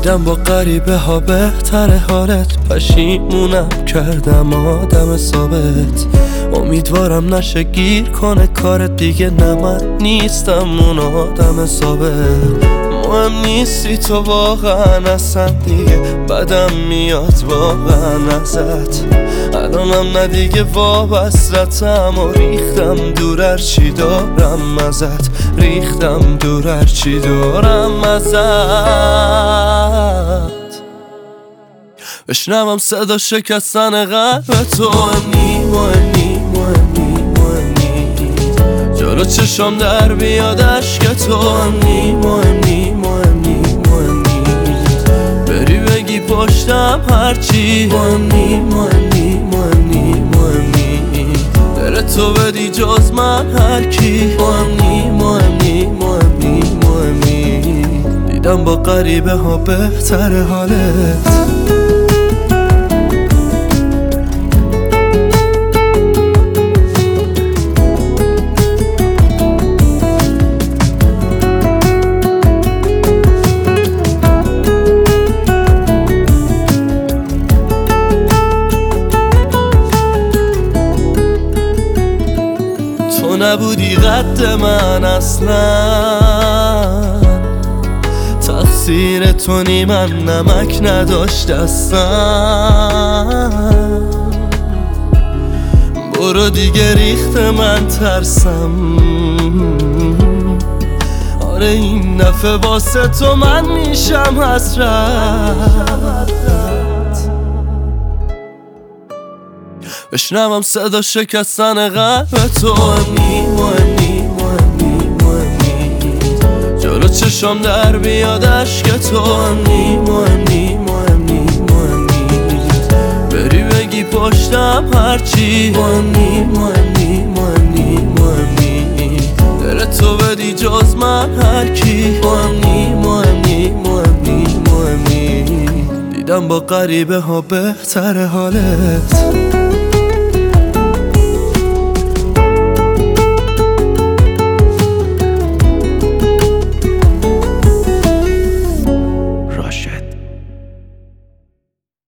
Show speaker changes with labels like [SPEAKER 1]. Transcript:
[SPEAKER 1] دیدم با غریبه ها بهتر حالت. پشیمونم کردم آدم ثابت. امیدوارم نشه گیر کنه کارت دیگه. نه من نیستم اون آدم ثابت. مهم نیستی تو واقعا اصلا دیگه. بدم میاد واقعا ازت. الانم نه دیگه وابستم و ریختم دور هرچی دارم ازت. ریختم دور هرچی دارم ازت. بشنوم صدا شکستن قلب تو. مهمی جلو چشم در بیاد عشق تو. مهمی بری بگی پشتم هرچی. مهمی دل تو بدی جز من هرکی. مهمی دیدم با غریبه ها بهتر حالت. تو نبودی قد من اصلا. تقصیر تو نی من نمک نداشت دستم. برو دیگه ریخت من ترسم. آره این دفعه واسه تو من میشم حسرت. بشنوم صدا شکستن قلب تو. مهمی جلو چشم در بیاد عشق تو. مهمی بری بگی پشتم هرچی. مهمی دل تو بدی جز من هرکی. مهمی دیدم با غریبه ها بهتر حالت.